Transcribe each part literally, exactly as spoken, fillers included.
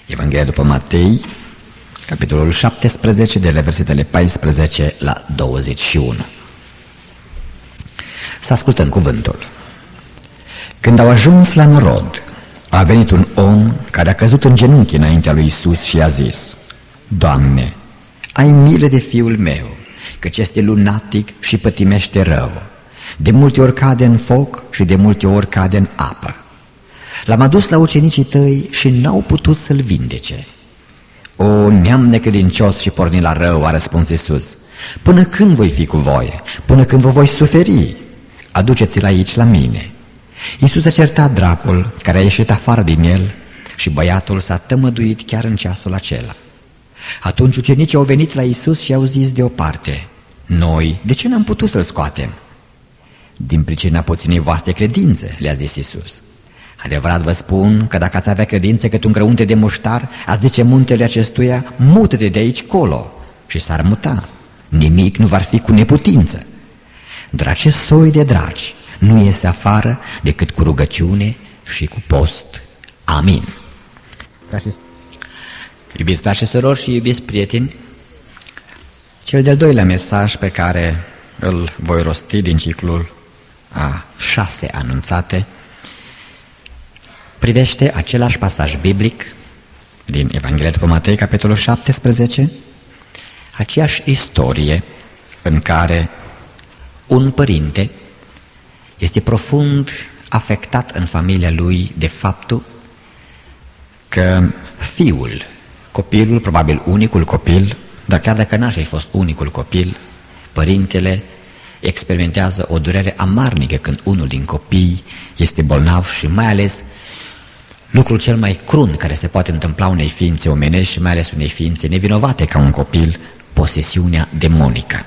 Evanghelia după Matei, capitolul șaptesprezece, de la versetele paisprezece la douăzeci și unu. Să ascultăm cuvântul. Când au ajuns la norod, a venit un om care a căzut în genunchi înaintea lui Iisus și a zis: Doamne, ai milă de fiul meu, căci este lunatic și pătimește rău. De multe ori cade în foc și de multe ori cade în apă. L-am adus la ucenicii tăi și n-au putut să-l vindece. O, neam necredincios și pornit la rău, a răspuns Iisus, până când voi fi cu voi? Până când vă voi suferi? Aduceți-l aici la mine. Iisus a certat dracul care a ieșit afară din el și băiatul s-a tămăduit chiar în ceasul acela. Atunci ucenicii au venit la Iisus și au zis deoparte: Noi, de ce n-am putut să-l scoatem? Din pricina puținei voastre credințe, le-a zis Iisus. Adevărat vă spun că dacă ați avea credință cât un grăunte de muștar, ați zice muntele acestuia: mută-te de aici colo, și s-ar muta. Nimic nu va fi cu neputință. Dar acest soi de dragi nu iese afară decât cu rugăciune și cu post. Amin. Iubiți frați și surori și iubiți prieteni, cel de-al doilea mesaj pe care îl voi rosti din ciclul a șase anunțate privește același pasaj biblic din Evanghelia după Matei, capitolul șaptesprezece, aceeași istorie în care un părinte este profund afectat în familia lui de faptul că fiul, copilul, probabil unicul copil, dar chiar dacă n-ar fi fost unicul copil, părintele experimentează o durere amarnică când unul din copii este bolnav și mai ales lucrul cel mai crunt care se poate întâmpla unei ființe omenești și mai ales unei ființe nevinovate ca un copil, posesiunea demonică.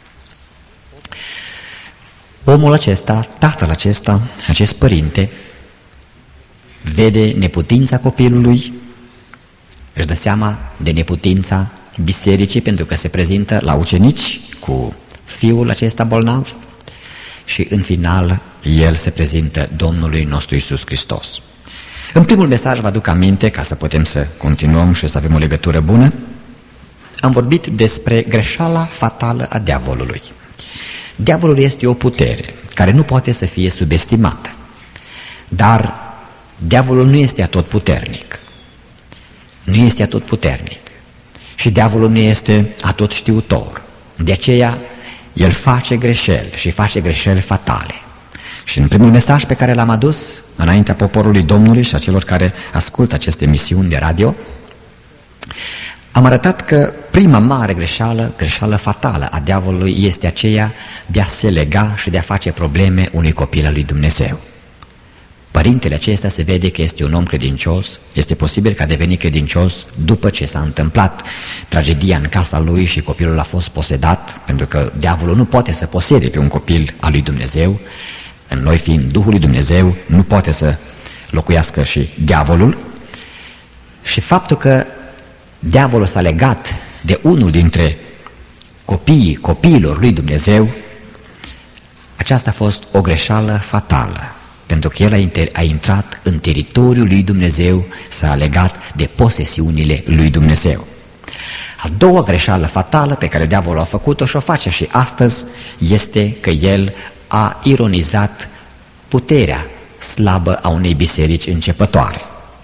Omul acesta, tatăl acesta, acest părinte, vede neputința copilului, își dă seama de neputința bisericii pentru că se prezintă la ucenici cu fiul acesta bolnav și în final el se prezintă Domnului nostru Iisus Hristos. În primul mesaj vă aduc aminte, ca să putem să continuăm și să avem o legătură bună, am vorbit despre greșeala fatală a diavolului. Diavolul este o putere care nu poate să fie subestimată, dar diavolul nu este atotputernic. Nu este atotputernic și diavolul nu este atotștiutor. De aceea el face greșeli și face greșeli fatale. Și în primul mesaj pe care l-am adus înaintea poporului Domnului și a celor care ascultă aceste emisiuni de radio, am arătat că prima mare greșeală, greșeală fatală a diavolului este aceea de a se lega și de a face probleme unui copil al lui Dumnezeu. Părintele acesta se vede că este un om credincios, este posibil că a devenit credincios după ce s-a întâmplat tragedia în casa lui și copilul a fost posedat, pentru că diavolul nu poate să posede pe un copil al lui Dumnezeu. În noi fiind Duhul lui Dumnezeu, nu poate să locuiască și diavolul. Și faptul că diavolul s-a legat de unul dintre copiii copiilor lui Dumnezeu, aceasta a fost o greșeală fatală, pentru că el a intrat în teritoriul lui Dumnezeu, s-a legat de posesiunile lui Dumnezeu. A doua greșeală fatală pe care diavolul a făcut-o și o face și astăzi este că el a ironizat puterea slabă a unei biserici începătoare.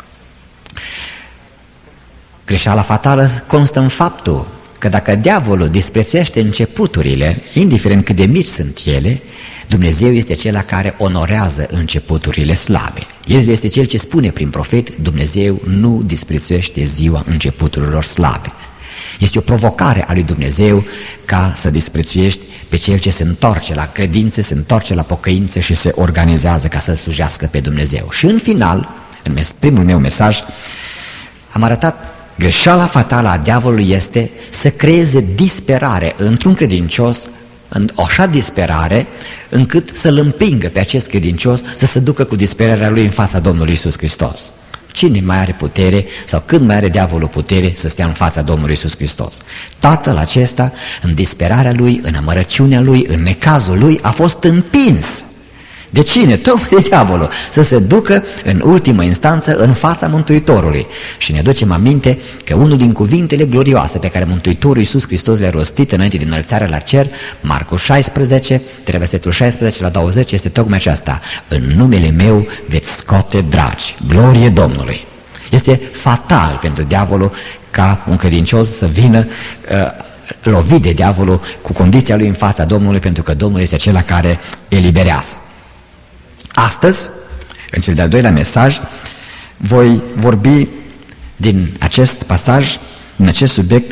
Greșeala fatală constă în faptul că dacă diavolul disprețuiește începuturile, indiferent cât de mici sunt ele, Dumnezeu este cel care onorează începuturile slabe. El este cel ce spune prin profet: Dumnezeu nu disprețuiește ziua începuturilor slabe. Este o provocare a lui Dumnezeu ca să disprețuiești pe cel ce se întoarce la credință, se întoarce la pocăință și se organizează ca să slujească pe Dumnezeu. Și în final, în primul meu mesaj, am arătat greșeala fatală a diavolului este să creeze disperare într-un credincios, în o așa disperare încât să-l împingă pe acest credincios să se ducă cu disperarea lui în fața Domnului Iisus Hristos. Cine mai are putere sau când mai are diavolul putere să stea în fața Domnului Iisus Hristos? Tatăl acesta, în disperarea lui, în amărăciunea lui, în necazul lui, a fost împins De cine? Tocmai de diavolul. Să se ducă în ultimă instanță în fața Mântuitorului. Și ne aducem aminte că unul din cuvintele glorioase pe care Mântuitorul Iisus Hristos le-a rostit înainte de înălțarea la cer, Marcu șaisprezece, de la versetul șaisprezece la douăzeci, este tocmai aceasta: în numele meu veți scoate dragi, glorie Domnului. Este fatal pentru diavolul ca un credincios să vină uh, lovit de diavolul cu condiția lui în fața Domnului, pentru că Domnul este acela care eliberează. Astăzi, în cel de-al doilea mesaj, voi vorbi din acest pasaj, din acest subiect,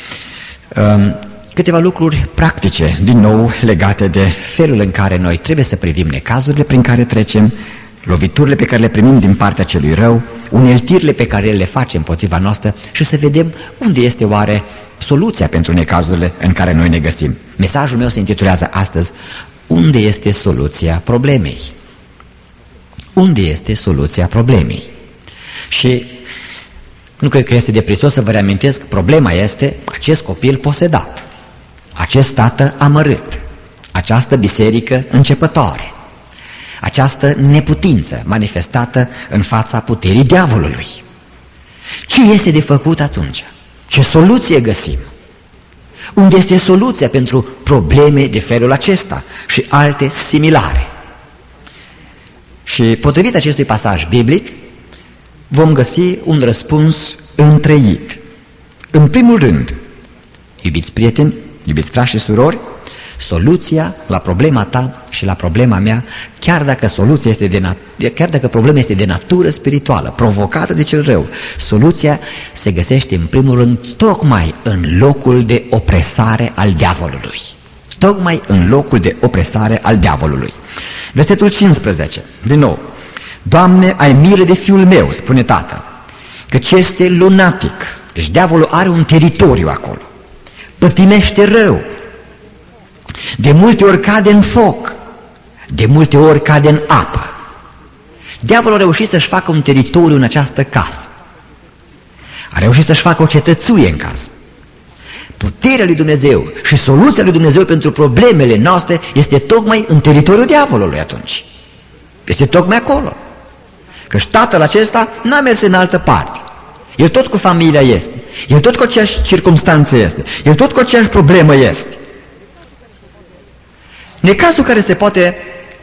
um, câteva lucruri practice, din nou legate de felul în care noi trebuie să privim necazurile prin care trecem, loviturile pe care le primim din partea celui rău, uneltirile pe care le facem împotriva noastră și să vedem unde este oare soluția pentru necazurile în care noi ne găsim. Mesajul meu se intitulează astăzi: unde este soluția problemei? Unde este soluția problemei? Și nu cred că este de prisos să vă reamintesc, problema este acest copil posedat, acest tată amărât, această biserică începătoare, această neputință manifestată în fața puterii diavolului. Ce este de făcut atunci? Ce soluție găsim? Unde este soluția pentru probleme de felul acesta și alte similare? Și potrivit acestui pasaj biblic, vom găsi un răspuns întreit. În primul rând, iubiți prieteni, iubiți frați și surori, soluția la problema ta și la problema mea, chiar dacă, soluția este de nat- chiar dacă problema este de natură spirituală, provocată de cel rău, soluția se găsește în primul rând tocmai în locul de opresare al diavolului. Tocmai în locul de opresare al diavolului. Versetul cincisprezece, din nou: Doamne, ai milă de fiul meu, spune tatăl, căci este lunatic. Deci diavolul are un teritoriu acolo, pătimește rău, de multe ori cade în foc, de multe ori cade în apă. Diavolul a reușit să-și facă un teritoriu în această casă, a reușit să-și facă o cetățuie în casă. Puterea lui Dumnezeu și soluția lui Dumnezeu pentru problemele noastre este tocmai în teritoriul diavolului atunci. Este tocmai acolo. Căci tatăl acesta n-a mers în altă parte. El tot cu familia este. El tot cu aceeași circumstanță este. El tot cu aceeași problemă este. Necazul care se poate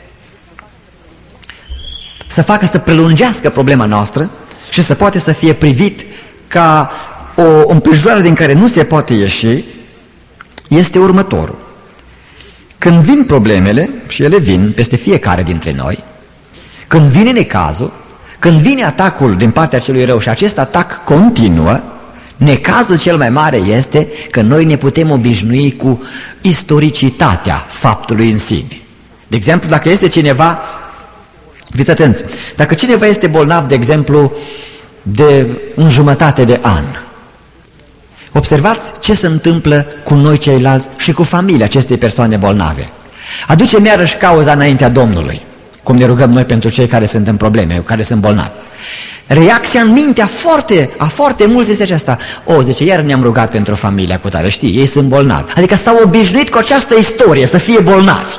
să facă să prelungească problema noastră și să poate să fie privit ca o împrejurare din care nu se poate ieși, este următorul. Când vin problemele, și ele vin peste fiecare dintre noi, când vine necazul, când vine atacul din partea celui rău și acest atac continuă, necazul cel mai mare este că noi ne putem obișnui cu istoricitatea faptului în sine. De exemplu, dacă este cineva, fiți atenți, dacă cineva este bolnav, de exemplu, de un jumătate de an, observați ce se întâmplă cu noi ceilalți și cu familia acestei persoane bolnave. Aducem iarăși cauza înaintea Domnului, cum ne rugăm noi pentru cei care sunt în probleme, care sunt bolnavi. Reacția în mintea foarte, a foarte mulți este aceasta: o, zice, iar ne-am rugat pentru familia cu tare, știi, ei sunt bolnavi. Adică s-au obișnuit cu această istorie, să fie bolnavi.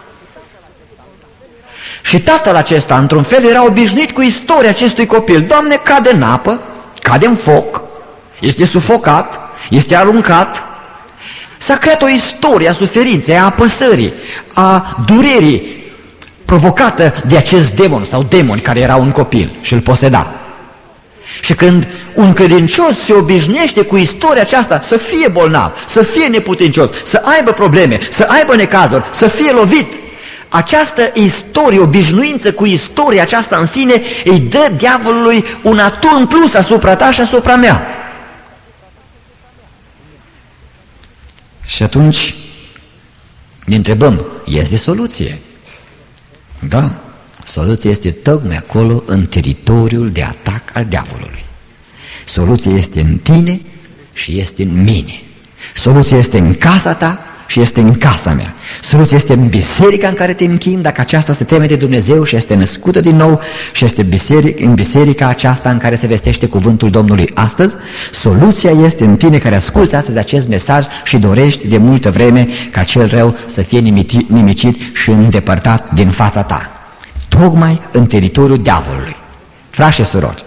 Și tatăl acesta, într-un fel, era obișnuit cu istoria acestui copil. Doamne, cade în apă, cade în foc, este sufocat, este aruncat. S-a creat o istorie a suferinței, a apăsării, a durerii provocată de acest demon sau demoni care era un copil și îl poseda. Și când un credincios se obișnuiește cu istoria aceasta, să fie bolnav, să fie neputincios, să aibă probleme, să aibă necazuri, să fie lovit, această istorie, obișnuință cu istoria aceasta în sine, îi dă diavolului un atu în plus asupra ta și asupra mea. Și atunci ne întrebăm, este soluție? Da, soluția este tocmai acolo, în teritoriul de atac al diavolului. Soluția este în tine și este în mine. Soluția este în casa ta și este în casa mea. Soluția este în biserica în care te închini, dacă aceasta se teme de Dumnezeu și este născută din nou, și este biseric, în biserica aceasta în care se vestește cuvântul Domnului astăzi. Soluția este în tine care asculți astăzi acest mesaj și dorești de multă vreme ca cel rău să fie nimicit, nimicit și îndepărtat din fața ta. tocmai în teritoriul diavolului. Frați și surori,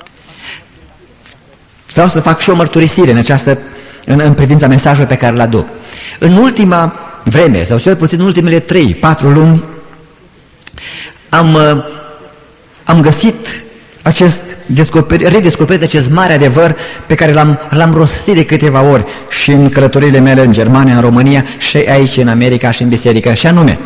vreau să fac și o mărturisire în, această, în, în privința mesajului pe care îl aduc. În ultima vreme, sau cel puțin în ultimele trei, patru luni, am, am găsit acest descoperit, redescoperit acest mare adevăr pe care l-am, l-am rostit de câteva ori și în călătoriile mele în Germania, în România și aici în America și în biserică, și anume: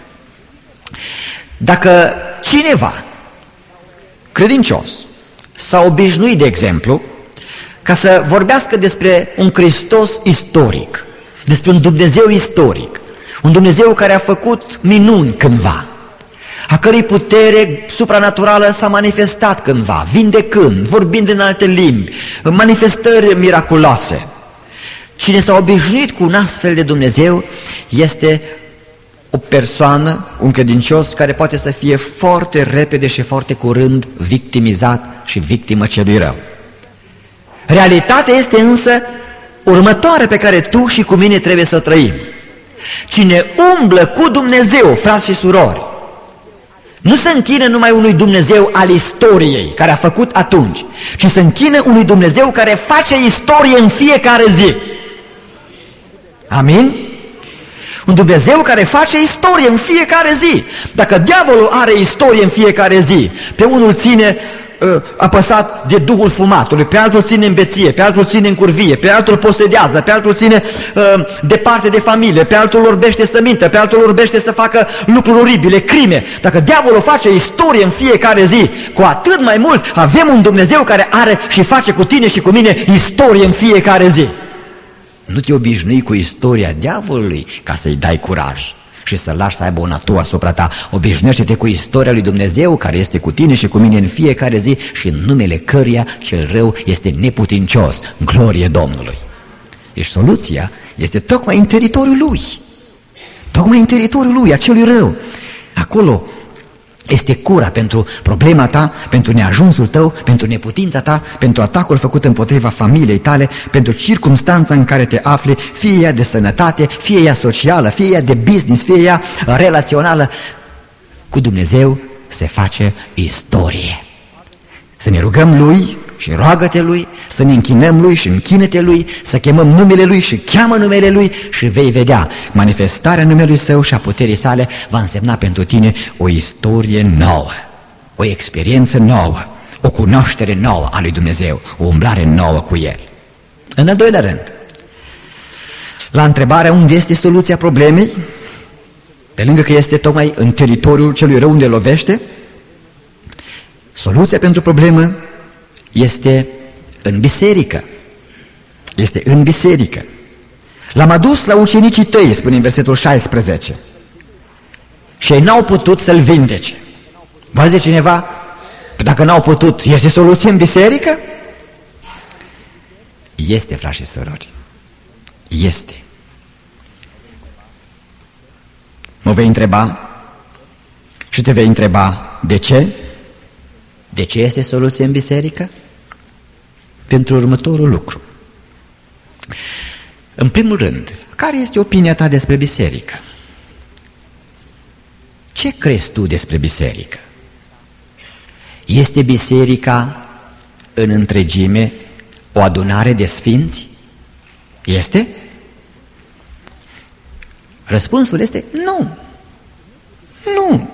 dacă cineva credincios s-a obișnuit, de exemplu, ca să vorbească despre un Hristos istoric, despre un Dumnezeu istoric, un Dumnezeu care a făcut minuni cândva, a cărei putere supranaturală s-a manifestat cândva, vindecând, vorbind în alte limbi, manifestări miraculoase. Cine s-a obișnuit cu un astfel de Dumnezeu este o persoană, un credincios, care poate să fie foarte repede și foarte curând victimizat și victimă celui rău. Realitatea este însă următoarea pe care tu și cu mine trebuie să o trăim. Cine umblă cu Dumnezeu, frați și surori, nu se închină numai unui Dumnezeu al istoriei, care a făcut atunci, ci se închină unui Dumnezeu care face istorie în fiecare zi. Amin? Un Dumnezeu care face istorie în fiecare zi. Dacă diavolul are istorie în fiecare zi, pe unul ține uh, apăsat de duhul fumatului, pe altul ține în beție, pe altul ține în curvie, pe altul posedează, pe altul ține uh, departe de familie, pe altul orbește să mintă, pe altul orbește să facă lucruri oribile, crime. Dacă diavolul face istorie în fiecare zi, cu atât mai mult avem un Dumnezeu care are și face cu tine și cu mine istorie în fiecare zi. Nu te obișnui cu istoria diavolului ca să-i dai curaj și să-l lași să aibă o natură asupra ta. Obișnuiește-te cu istoria lui Dumnezeu care este cu tine și cu mine în fiecare zi și în numele căruia cel rău este neputincios. Glorie Domnului! Deci soluția este tocmai în teritoriul lui. Tocmai în teritoriul lui, acelui rău. Acolo este cura pentru problema ta, pentru neajunsul tău, pentru neputința ta, pentru atacul făcut împotriva familiei tale, pentru circumstanța în care te afli, fie ea de sănătate, fie ea socială, fie ea de business, fie ea relațională. Cu Dumnezeu se face istorie. Să ne rugăm Lui și roagă-te Lui, să ne închinăm Lui și închină-te Lui, să chemăm numele Lui și cheamă numele Lui și vei vedea manifestarea numelui Său și a puterii sale va însemna pentru tine o istorie nouă, o experiență nouă, o cunoaștere nouă a lui Dumnezeu, o umblare nouă cu El. În al doilea rând, la întrebarea unde este soluția problemei, pe lângă că este tocmai în teritoriul celui rău unde lovește, soluția pentru problemă este în biserică. Este în biserică. L-am adus la ucenicii tăi, spune în versetul șaisprezece, și ei n-au putut să-l vindece. Va zice cineva, dacă n-au putut, este soluție în biserică? Este, frați și surori. Este. Mă vei întreba și te vei întreba de ce? De ce este soluție în biserică? Pentru următorul lucru. În primul rând, care este opinia ta despre biserică? Ce crezi tu despre biserică? Este biserica în întregime o adunare de sfinți? Este? Răspunsul este nu. Nu.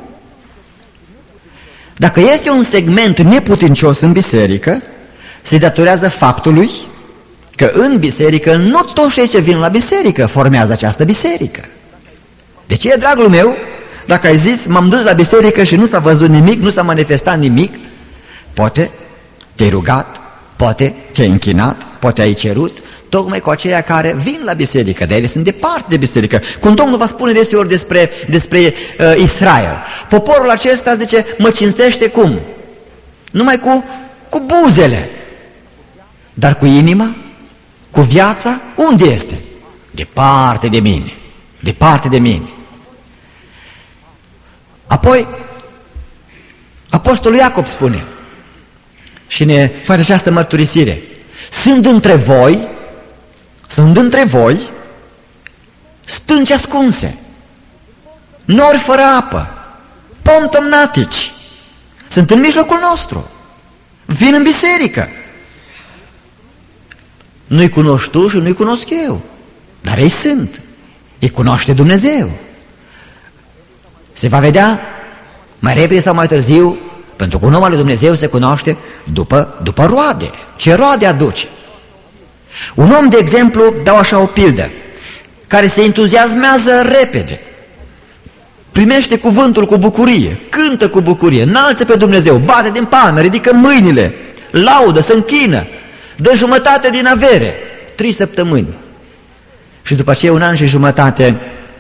Dacă este un segment neputincios în biserică, se datorează faptului că în biserică nu toți cei ce vin la biserică formează această biserică. De ce, dragul meu, dacă ai zis, m-am dus la biserică și nu s-a văzut nimic, nu s-a manifestat nimic, poate te-ai rugat, poate te-ai închinat, poate ai cerut, tocmai cu aceia care vin la biserică, dar ele sunt departe de biserică. Cum Domnul va spune deseori despre, despre uh, Israel, poporul acesta, zice, mă cinstește cum? Numai cu, cu buzele, dar cu inima, cu viața, unde este? Departe de mine, departe de mine. Apoi, Apostolul Iacob spune și ne face această mărturisire: sunt între voi, sunt între voi stânci ascunse, nori fără apă, fantomatici. Sunt în mijlocul nostru. Vin în biserică. Nu-i cunoști tu și nu-i cunosc eu. Dar ei sunt. Îi cunoaște Dumnezeu. Se va vedea mai repede sau mai târziu, pentru că un om al lui Dumnezeu se cunoaște după, după roade. Ce roade aduce? Un om, de exemplu, dau așa o pildă, care se entuziasmează repede, primește cuvântul cu bucurie, cântă cu bucurie, înalță pe Dumnezeu, bate din palme, ridică mâinile, laudă, se închină, dă jumătate din avere, trei săptămâni. Și după aceea un an și jumătate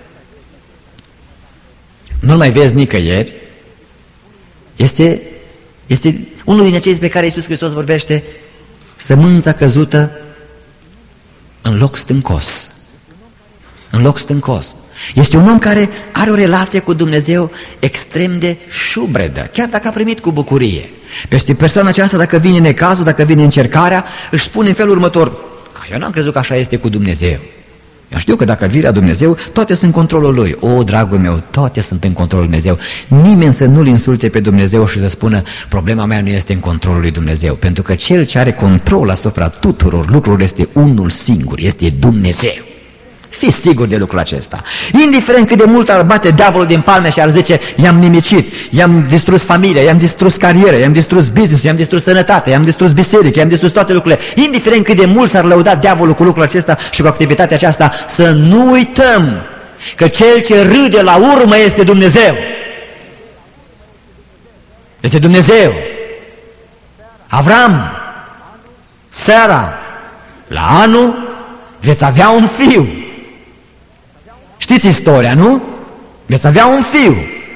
nu-l mai vezi nicăieri. Este, este unul din acei pe care Iisus Hristos vorbește, sămânța căzută în loc stâncos. În loc stâncos. Este un om care are o relație cu Dumnezeu extrem de șubredă, chiar dacă a primit cu bucurie. Peste persoana aceasta, dacă vine necazul, dacă vine încercarea, își spune în felul următor: eu n-am crezut că așa este cu Dumnezeu. Eu știu că dacă vine la Dumnezeu, toate sunt în controlul Lui. O, dragul meu, toate sunt în controlul Lui Dumnezeu. Nimeni să nu-L insulte pe Dumnezeu și să spună: problema mea nu este în controlul Lui Dumnezeu. Pentru că Cel ce are control asupra tuturor lucrurilor este unul singur, este Dumnezeu. Fiți sigur de lucrul acesta. Indiferent cât de mult ar bate diavolul din palme și ar zice: i-am nimicit, i-am distrus familia, i-am distrus cariera, i-am distrus business-ul, i-am distrus sănătatea, i-am distrus biserica, i-am distrus toate lucrurile. Indiferent cât de mult s-ar lăuda diavolul cu lucrul acesta și cu activitatea aceasta, să nu uităm că Cel ce râde la urmă este Dumnezeu. Este Dumnezeu. Avram, Sara, la anul veți avea un fiu. Știți istoria, nu? Veți avea un fiu.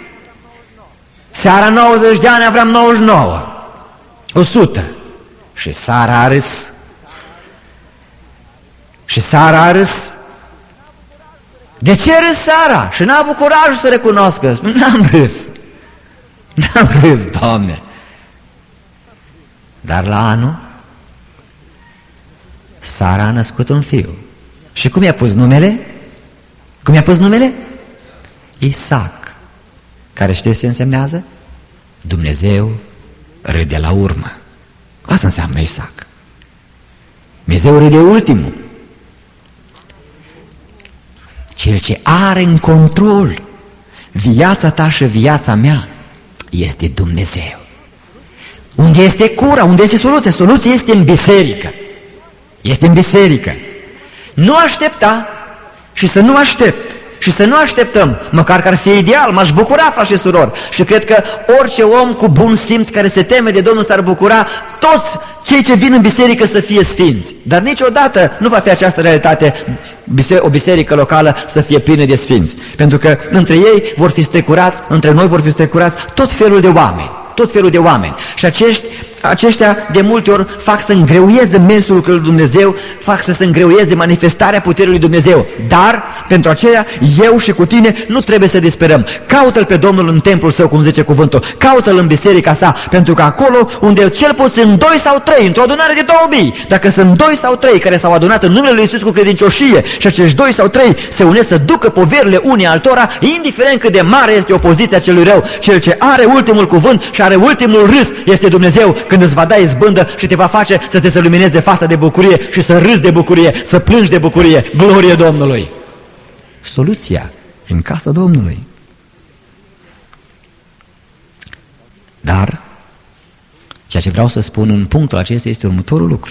Sara nouăzeci de ani, Avram nouăzeci și nouă. o sută. Și Sara a râs. Și Sara a râs. De ce râs Sara? Și n-a avut curajul să recunoscă. N-am râs. N-am râs, Doamne. Dar la anul Sara a născut un fiu. Și cum i-a pus numele? Cum i-a pus numele? Isaac. Care știți ce însemnează? Dumnezeu râde la urmă. Asta înseamnă Isaac. Dumnezeu râde ultimul. Cel ce are în control viața ta și viața mea este Dumnezeu. Unde este cura? Unde este soluția? Soluția este în biserică. Este în biserică. Nu aștepta și să nu aștept și să nu așteptăm, măcar că ar fi ideal, m-aș bucura, frați și surori, și cred că orice om cu bun simț care se teme de Domnul s-ar bucura, toți cei ce vin în biserică să fie sfinți. Dar niciodată nu va fi această realitate, o biserică locală să fie plină de sfinți, pentru că între ei vor fi strecurați, între noi vor fi strecurați tot felul de oameni, tot felul de oameni. Și acești Aceștia de multe ori fac să îngreuieze mersul lui Dumnezeu, fac să se îngreuieze manifestarea puterii lui Dumnezeu. Dar, pentru aceea, eu și cu tine nu trebuie să disperăm. Caută-L pe Domnul în templul Său, cum zice cuvântul. Caută-L în biserica Sa, pentru că acolo unde cel puțin doi sau trei, într-o adunare de două mii, dacă sunt doi sau trei care s-au adunat în numele lui Iisus cu credincioșie și acești doi sau trei se unesc să ducă poverile unii altora, indiferent cât de mare este opoziția celui rău, cel ce are ultimul cuvânt și are ultimul râs este Dumnezeu, când îți va da izbândă și te va face să te se lumineze fața de bucurie și să râzi de bucurie, să plângi de bucurie. Glorie Domnului! Soluția în casa Domnului. Dar ceea ce vreau să spun în punctul acesta este următorul lucru.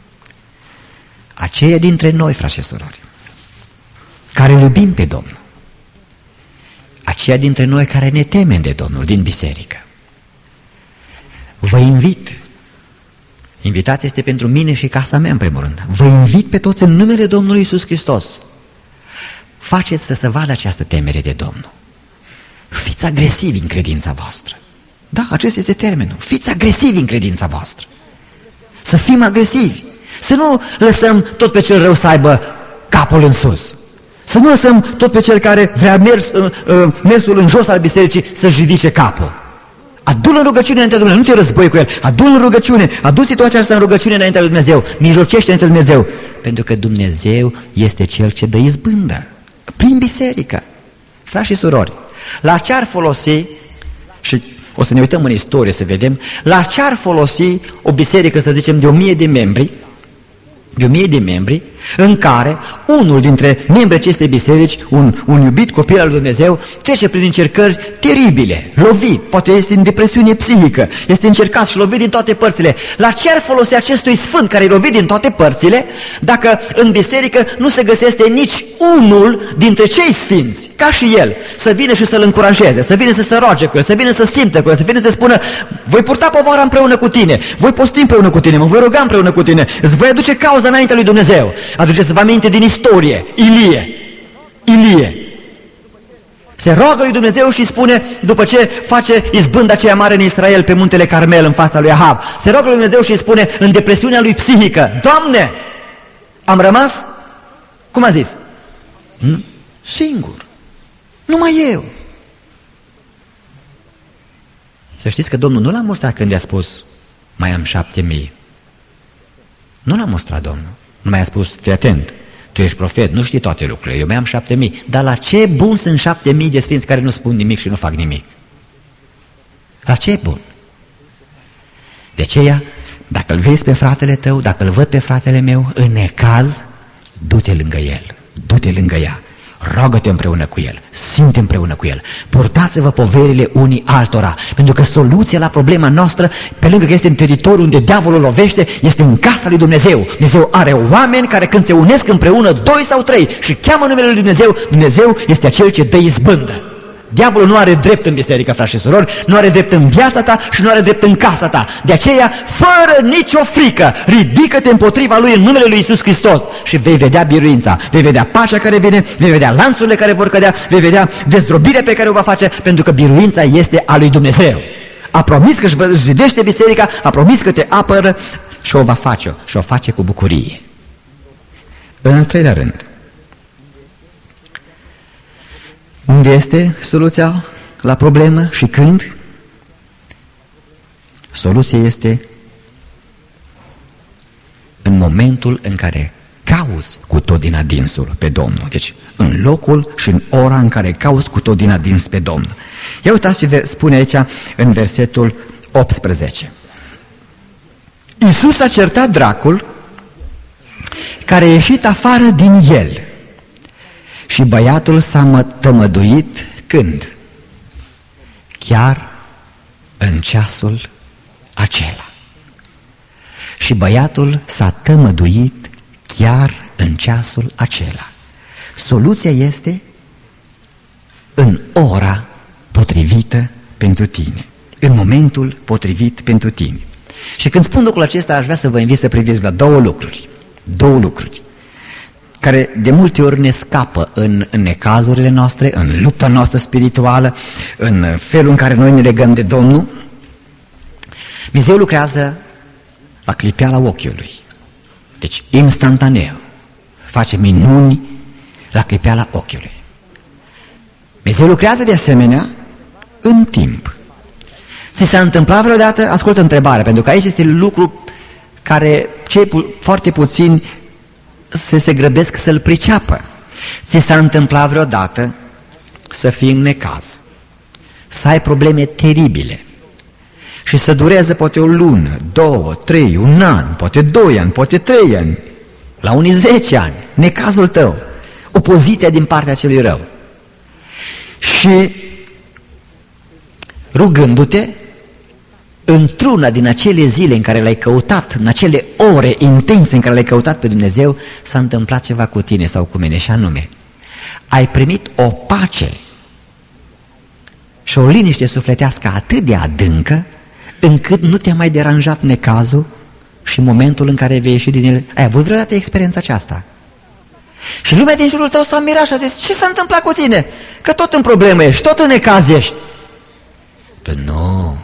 Aceia dintre noi, frați și surori, care îl iubim pe Domnul, aceia dintre noi care ne temem de Domnul din biserică, vă invit, invitația este pentru mine și casa mea în primul rând, vă invit pe toți în numele Domnului Iisus Hristos, faceți să se vadă această temere de Domnul. Fiți agresivi în credința voastră. Da, acesta este termenul. Fiți agresivi în credința voastră. Să fim agresivi. Să nu lăsăm tot pe cel rău să aibă capul în sus. Să nu lăsăm tot pe cel care vrea mers, uh, uh, mersul în jos al bisericii să-și ridice capul. Adu-l în rugăciune înaintea lui Dumnezeu, nu te război cu el, adu-l în rugăciune, adu situația asta în rugăciune înaintea lui Dumnezeu, mijlocește înaintea lui Dumnezeu, pentru că Dumnezeu este Cel ce dă izbândă, prin biserică. Frați și surori, la ce ar folosi și o să ne uităm în istorie să vedem la ce ar folosi o biserică, să zicem, de o mie de membri, de o mie de membri, în care unul dintre membrii acestei biserici, un, un iubit copil al lui Dumnezeu, trece prin încercări teribile, lovit, poate este în depresiune psihică, este încercat și lovit din toate părțile. La ce ar folosi acestui sfânt care e lovit din toate părțile, dacă în biserică nu se găsește nici unul dintre cei sfinți, ca și el, să vină și să-l încurajeze, să vină să se roage cu el, să vină să simtă cu el, să vină să spună: voi purta povara împreună cu tine, voi posti împreună cu tine, mă voi ruga împreună cu tine, îți voi aduce cauza înaintea lui Dumnezeu. Aduceți-vă aminte din istorie, Ilie, Ilie se roagă lui Dumnezeu și spune, după ce face izbânda cea mare în Israel pe muntele Carmel în fața lui Ahab, se roagă lui Dumnezeu și spune în depresiunea lui psihică: Doamne, am rămas, cum a zis, singur, numai eu. Să știți că Domnul nu l-a mostrat când i-a spus: mai am șapte mii. Nu l-a mostrat Domnul. Nu mai a spus: fii atent, tu ești profet, nu știi toate lucrurile, eu mai am șapte mii. Dar la ce bun sunt șapte mii de sfinți care nu spun nimic și nu fac nimic? La ce bun? De aceea, dacă îl vezi pe fratele tău, dacă îl văd pe fratele meu în necaz, du-te lângă el, du-te lângă ea, roagă-te împreună cu el, simte împreună cu el, purtați-vă poverile unii altora, pentru că soluția la problema noastră, pe lângă că este în teritoriul unde diavolul lovește, este în casa lui Dumnezeu. Dumnezeu are oameni care când se unesc împreună, doi sau trei, și cheamă numele lui Dumnezeu, Dumnezeu este acel ce dă izbândă. Diavolul nu are drept în biserică, frați și surori, nu are drept în viața ta și nu are drept în casa ta. De aceea, fără nicio frică, ridică-te împotriva lui în numele lui Iisus Hristos și vei vedea biruința, vei vedea pacea care vine, vei vedea lanțurile care vor cădea, vei vedea dezdrobirea pe care o va face, pentru că biruința este a lui Dumnezeu. A promis că își zidește biserica, a promis că te apără și o va face, și o face cu bucurie. În al treilea rând, unde este soluția la problemă și când? Soluția este în momentul în care cauți cu tot din adinsul pe Domnul. Deci în locul și în ora în care cauți cu tot din adins pe Domnul. Ia uitați ce spune aici în versetul optsprezece. Iisus a certat dracul care a ieșit afară din el. Și băiatul s-a tămăduit când? Chiar în ceasul acela. Și băiatul s-a tămăduit chiar în ceasul acela. Soluția este în ora potrivită pentru tine, în momentul potrivit pentru tine. Și când spun lucrul acesta, aș vrea să vă invit să priviți la două lucruri. Două lucruri care de multe ori ne scapă în, în necazurile noastre, în lupta noastră spirituală, în felul în care noi ne legăm de Domnul. Dumnezeu lucrează la clipeala ochiului, deci instantaneu, face minuni la clipeala ochiului. Dumnezeu lucrează de asemenea în timp. Ți s-a întâmplat vreodată? Ascultă întrebarea, pentru că aici este lucru care cei pu- foarte puțini se, se grăbesc să-l priceapă. Ți s-a întâmplat vreodată să fii în necaz, să ai probleme teribile și să dureze poate o lună, două, trei, un an, poate doi ani, poate trei ani, la unii zece ani, necazul tău, opoziția din partea celui rău. Și rugându-te, într-una din acele zile în care l-ai căutat, în acele ore intense în care l-ai căutat pe Dumnezeu, s-a întâmplat ceva cu tine sau cu mine, și anume, ai primit o pace și o liniște sufletească atât de adâncă, încât nu te-a mai deranjat necazul și momentul în care vei ieși din el. Ai avut vreodată experiența aceasta? Și lumea din jurul tău s-a mirat și a zis: ce s-a întâmplat cu tine? Că tot în problemă ești, tot în necaz ești. Păi nu,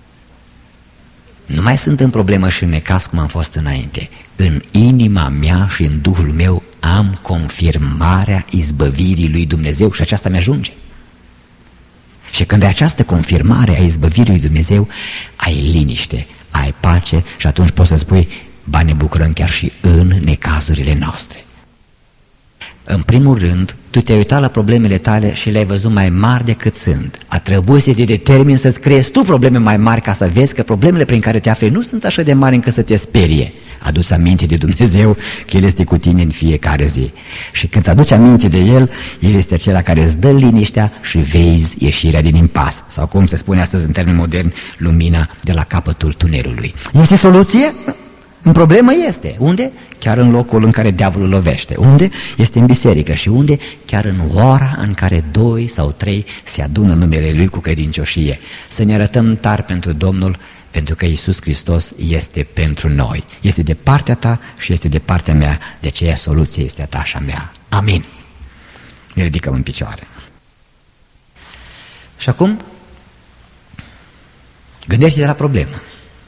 nu mai sunt în problemă și în necaz cum am fost înainte. În inima mea și în Duhul meu am confirmarea izbăvirii lui Dumnezeu și aceasta mi-ajunge. Și când ai această confirmare a izbăvirii lui Dumnezeu, ai liniște, ai pace și atunci poți să spui: ba, ne bucurăm chiar și în necazurile noastre. În primul rând, tu te-ai uitat la problemele tale și le-ai văzut mai mari decât sunt. A trebuit să te determini să-ți creezi tu probleme mai mari ca să vezi că problemele prin care te afli nu sunt așa de mari încât să te sperie. Adu-ți aminte de Dumnezeu că El este cu tine în fiecare zi. Și când aduci aminte de El, El este acela care îți dă liniștea și vezi ieșirea din impas. Sau cum se spune astăzi în termeni moderni, lumina de la capătul tunelului. Este soluție? În problemă este. Unde? Chiar în locul în care diavolul lovește. Unde? Este în biserică. Și unde? Chiar în ora în care doi sau trei se adună în numele Lui cu credincioșie. Să ne arătăm tari pentru Domnul, pentru că Iisus Hristos este pentru noi. Este de partea ta și este de partea mea. De aceea soluția este a ta și a mea. Amin. Ne ridicăm în picioare. Și acum gândește-te la problemă.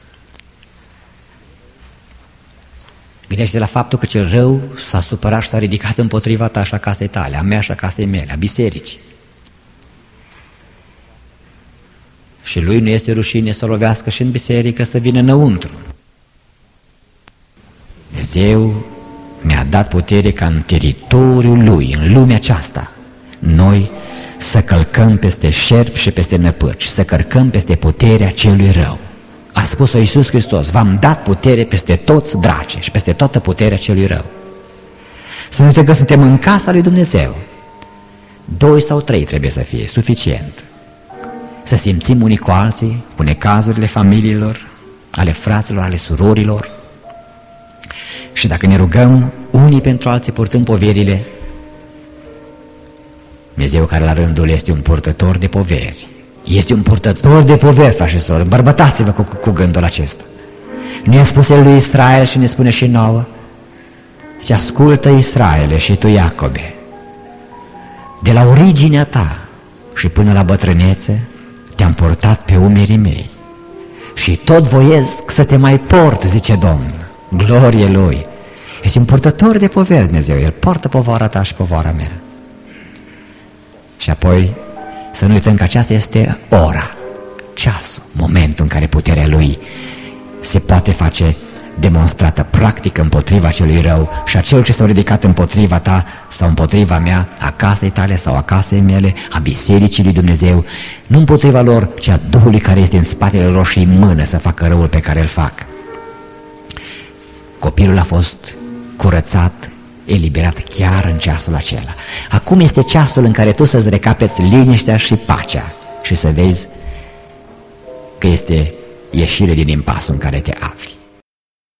Gândește-te la faptul că cel rău s-a supărat și s-a ridicat împotriva ta și a casei tale, a mea și a casei mele, a bisericii. Și lui nu este rușine să lovească și în biserică, să vină înăuntru. Dumnezeu mi-a dat putere ca în teritoriul Lui, în lumea aceasta, noi să călcăm peste șerpi și peste năpârci, să călcăm peste puterea celui rău. A spus-o Iisus Hristos, v-am dat putere peste toți dracii și peste toată puterea celui rău. Să nu uităm că suntem în casa lui Dumnezeu. Doi sau trei trebuie să fie suficient. Să simțim unii cu alții, cu necazurile familiilor, ale fraților, ale surorilor. Și dacă ne rugăm unii pentru alții purtând poverile, Dumnezeu care la rândul este un purtător de poveri. Este un purtător de poveri, frați și surori. Îmbărbătați-vă cu, cu gândul acesta. Nu i-a spus El lui Israel și ne spune și nouă? Deci ascultă Israele și tu Iacobe, de la originea ta și până la bătrânețe te-am portat pe umerii mei și tot voiesc să te mai port, zice Domnul. Glorie Lui. Este un purtător de poveri Dumnezeu. El poartă povara ta și povara mea. Și apoi să nu uităm că aceasta este ora, ceasul, momentul în care puterea Lui se poate face demonstrată practic împotriva celui rău și a celor ce s-au ridicat împotriva ta sau împotriva mea, a casei tale sau a casei mele, a bisericii lui Dumnezeu, nu împotriva lor, ci a Duhului care este în spatele lor și în mână să facă răul pe care îl fac. Copilul a fost curățat, eliberat chiar în ceasul acela. Acum este ceasul în care tu să-ți recapeți liniștea și pacea și să vezi că este ieșire din impasul în care te afli.